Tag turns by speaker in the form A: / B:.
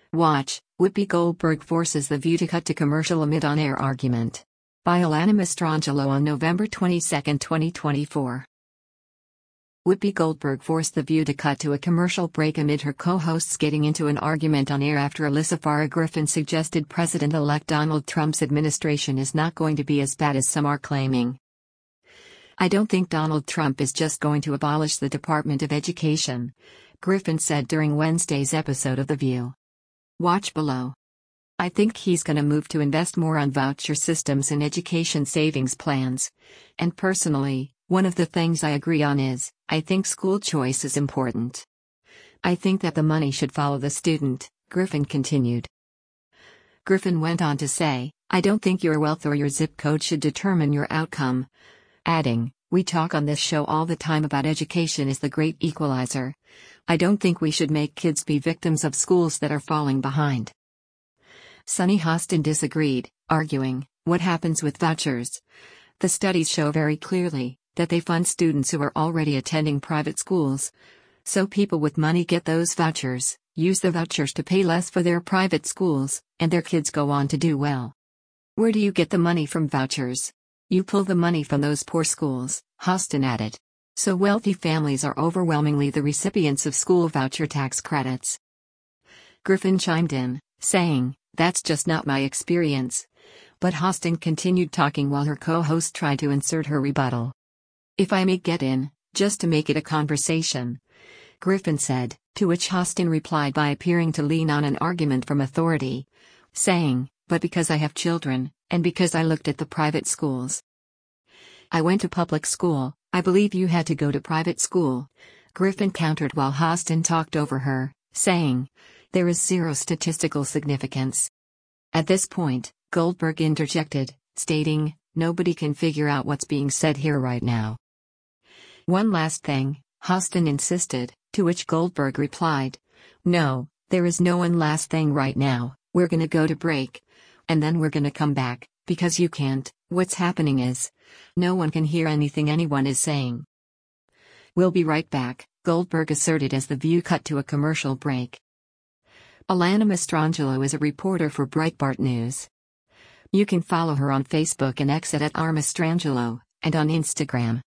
A: Watch, Whoopi Goldberg forces The View to cut to commercial amid on-air argument. By Alana Mastrangelo on November 22, 2024. Whoopi Goldberg forced The View to cut to a commercial break amid her co-hosts getting into an argument on air after Alyssa Farah Griffin suggested President-elect Donald Trump's administration is not going to be as bad as some are claiming. "I don't think Donald Trump is just going to abolish the Department of Education," Griffin said during Wednesday's episode of The View. Watch below. "I think he's going to move to invest more on voucher systems and education savings plans. And personally, one of the things I agree on is, I think school choice is important. I think that the money should follow the student," Griffin continued. Griffin went on to say, "I don't think your wealth or your zip code should determine your outcome," adding, "We talk on this show all the time about education is the great equalizer. I don't think we should make kids be victims of schools that are falling behind." Sunny Hostin disagreed, arguing, "What happens with vouchers? The studies show very clearly that they fund students who are already attending private schools. So people with money get those vouchers, use the vouchers to pay less for their private schools, and their kids go on to do well. Where do you get the money from vouchers? You pull the money from those poor schools," Hostin added. "So wealthy families are overwhelmingly the recipients of school voucher tax credits." Griffin chimed in, saying, "That's just not my experience." But Hostin continued talking while her co-host tried to insert her rebuttal. "If I may get in, just to make it a conversation," Griffin said, to which Hostin replied by appearing to lean on an argument from authority, saying, "But because I have children, and because I looked at the private schools. I went to public school, I believe you had to go to private school," Griffin countered while Hostin talked over her, saying, "There is zero statistical significance." At this point, Goldberg interjected, stating, "Nobody can figure out what's being said here right now." "One last thing," Hostin insisted, to which Goldberg replied, "No, there is no one last thing right now, we're gonna go to break. And then we're gonna come back, because you can't, what's happening is, no one can hear anything anyone is saying." "We'll be right back," Goldberg asserted as The View cut to a commercial break. Alana Mastrangelo is a reporter for Breitbart News. You can follow her on Facebook and X at @rmastrangelo, and on Instagram